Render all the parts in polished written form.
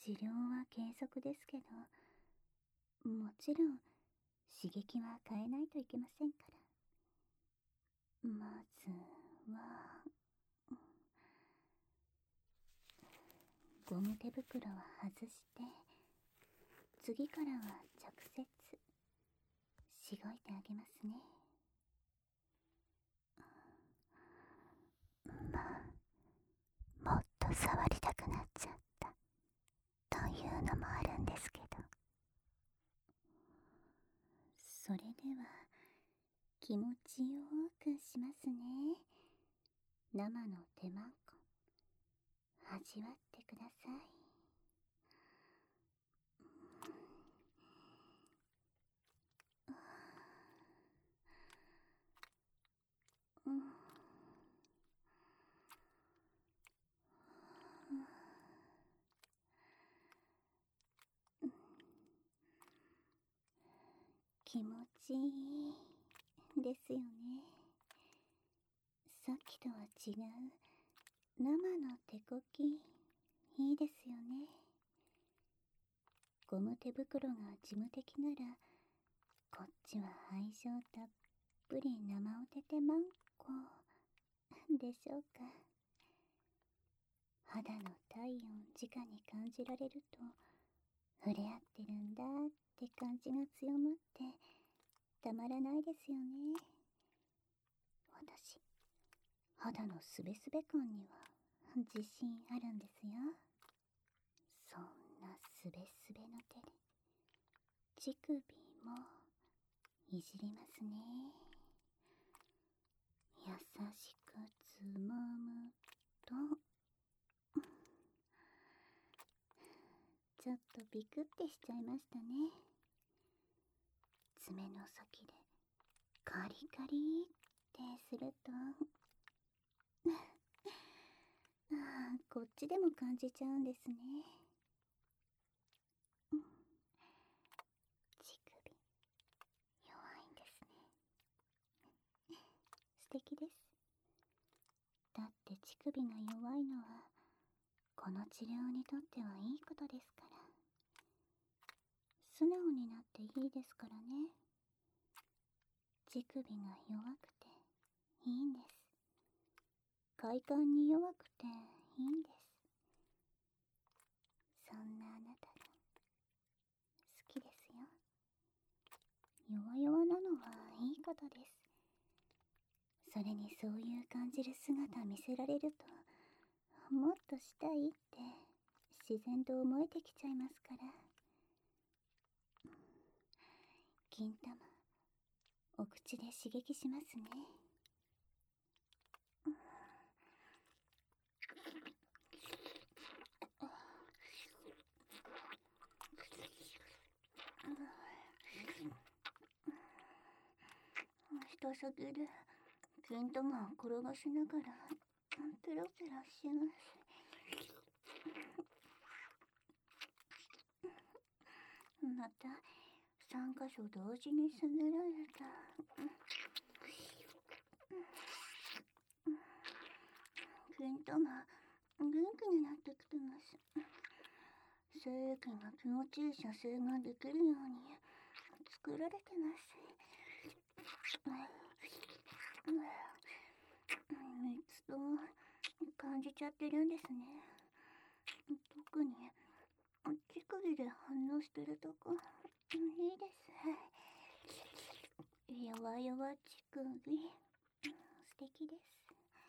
治療は継続ですけど、もちろん刺激は変えないといけませんから。まずは、ゴム手袋は外して、次からは直接しごいてあげますね。もっと触りたくなっちゃったというのもあるんですけど。それでは気持ちよくしますね。生の手まんこ味わってください。気持ちいいですよね。さっきとは違う生の手こき、いいですよね。ゴム手袋が事務的なら、こっちは愛情たっぷり生お手手まんこでしょうか。肌の体温直に感じられると、触れ合ってるんだって感じが強まってたまらないですよね。私、肌のすべすべ感には自信あるんですよ。そんなすべすべの手で乳首もいじりますね。優しくつまむと、ちょっとビクってしちゃいましたね。爪の先でカリカリってするとこっちでも感じちゃうんですね。乳首弱いんですね。素敵です。だって乳首が弱いのはこの治療にとってはいいことですから。素直になっていいですからね。乳首が弱くていいんです。快感に弱くていいんです。そんなあなたが好きですよ。弱々なのはいいことです。それにそういう感じる姿見せられると、もっとしたいって自然と思えてきちゃいますから。金玉、お口で刺激しますね。人先で金玉を転がしながらペロペロします。また3箇所同時に攻められた。金玉元気になってきてます。精液が気持ちいい射精ができるように作られてます。3つとも感じちゃってるんですね。特に乳首で反応してるとこいいです。弱々乳首素敵です。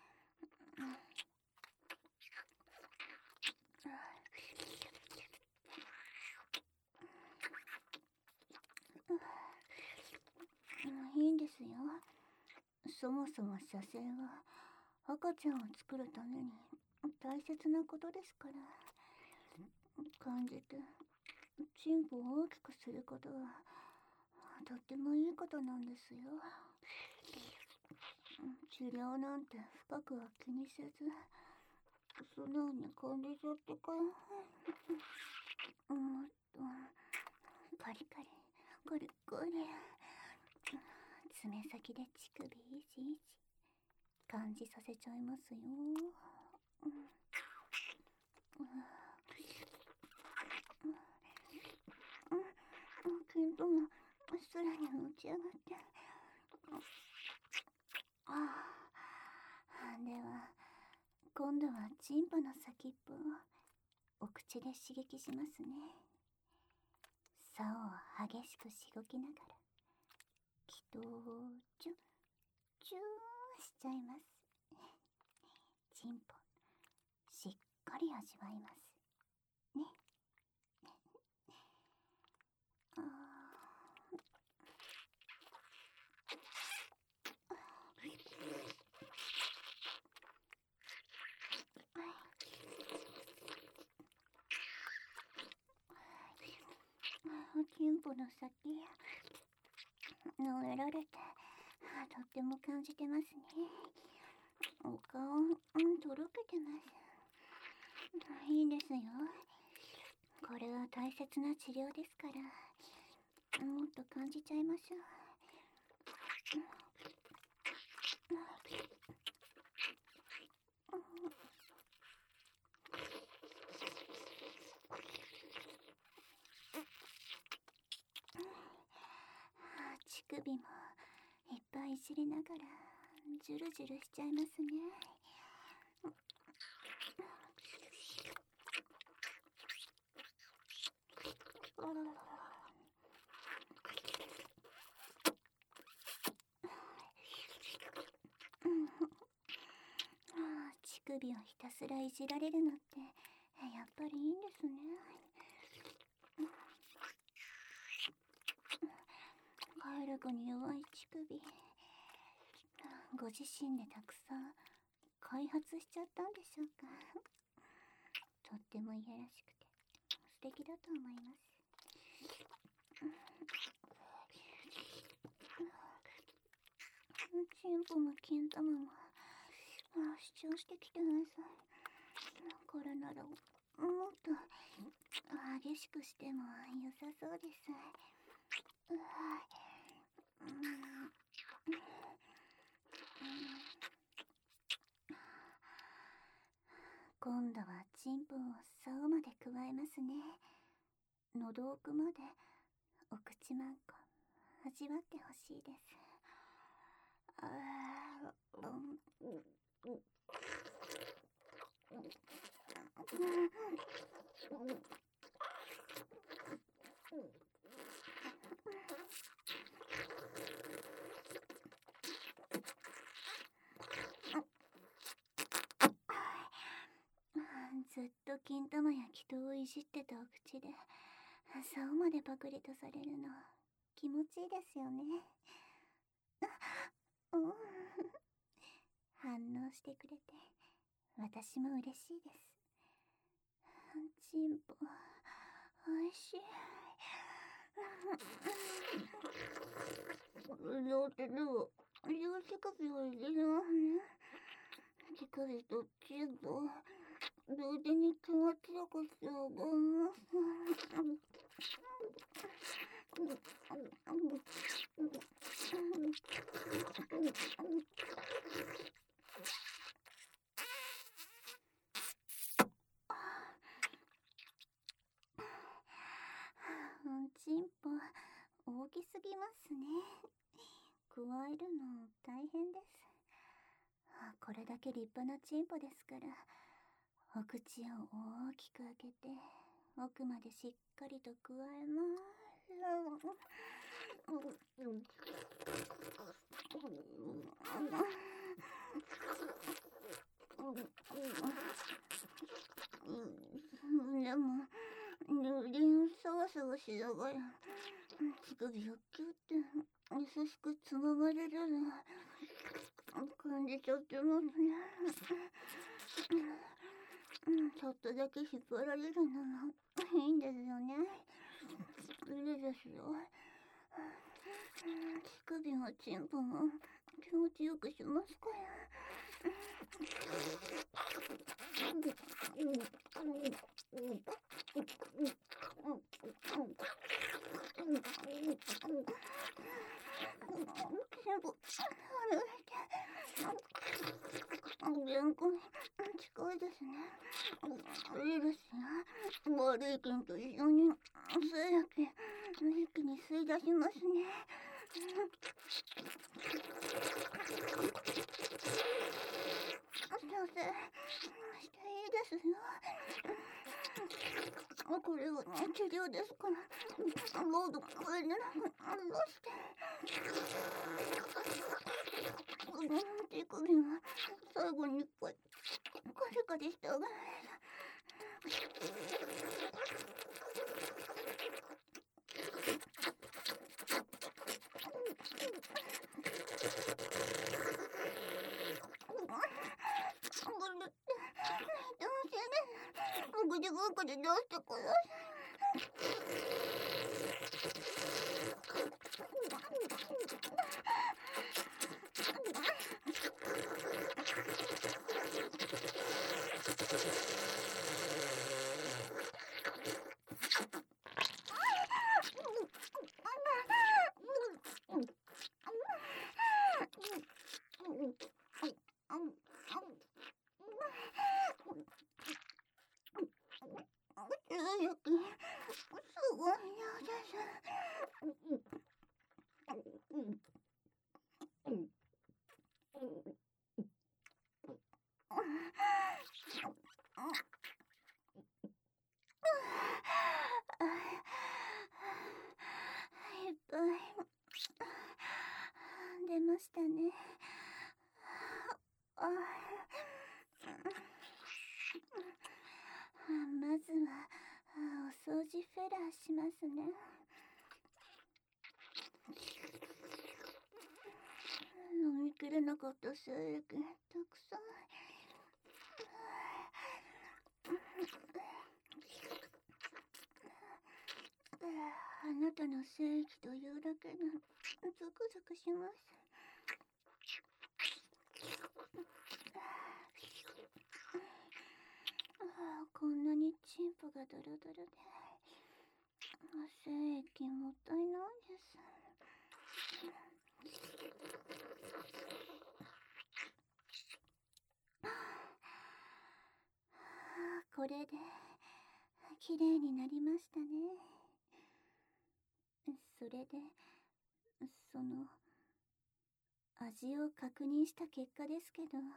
いいんですよ。そもそも射精は赤ちゃんを作るために大切なことですから。感じてチンポを大きくすることはとってもいいことなんですよ。治療なんて深くは気にせず素直に感じちゃってから、もっとカリカリカリカリ爪先で乳首いじいじ感じさせちゃいますよ。 ども空に打ち上がって、では今度はチンポの先っぽをお口で刺激しますね。竿を激しくしごきながら気筒をチュッチューしちゃいます。チンポしっかり味わいますね。チンポの先舐められてとっても感じてますね。お顔とろけてます。いいですよ。これは大切な治療ですから、もっと感じちゃいましょう。乳首もいっぱいいじりながらジュルジュルしちゃいますね。乳首をひたすらいじられるのってやっぱりいいんですね。快楽に弱い乳首、ご自身でたくさん開発しちゃったんでしょうか。とってもいやらしくて素敵だと思います。チンポも金玉も主張してきてください。これならもっと激しくしても良さそうです。今度はチンポを竿まで加えますね。喉奥までお口まんこ味わってほしいです。ずっと金玉や気筒をいじってたお口で竿までパクリとされるの気持ちいいですよね。反応してくれて私も嬉しいです。チンポおいしい。両手では両手首を入れる。手首とチンポ同時に気持ちよくしてあげます。チンポ大きすぎますね。加えるの大変です。これだけ立派なチンポですからお口を大きく開けて奥までしっかりと加えます。でもサワサワしながら乳首をキュッて優しくつままれるの感じちゃってますね。ちょっとだけ引っ張られるのもいいんですよね。いいですよ。乳首もチンポも気持ちよくしますから。全部レンコン近いですね。いいですよ。悪い剣と一緒に精液一気に吸い出しますね。先生、していいですよ。これは治療ですから、ロード上に下ろして。手首は最後に一回カリカリしてあげないと。ぐじぐくで出してくださすごいよです。いっぱい出ましたね。まずはお掃除フェラーしますね。飲みきれなかった精液たくさん。あなたの精液というだけでゾクゾクします。こんなにチンポがドロドロで精液もったいないです。これで綺麗になりましたね。それでその味を確認した結果ですけど、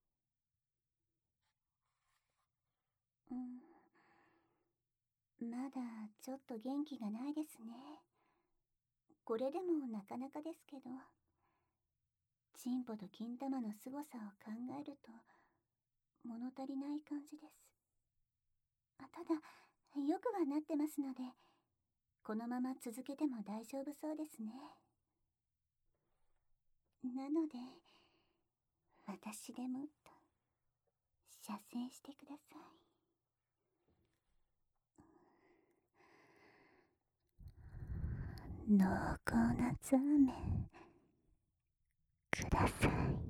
まだちょっと元気がないですね。これでもなかなかですけど、チンポと金玉の凄さを考えると物足りない感じです。ただよくはなってますので、このまま続けても大丈夫そうですね。なので私でもっと射精してください。濃厚なザーメンください。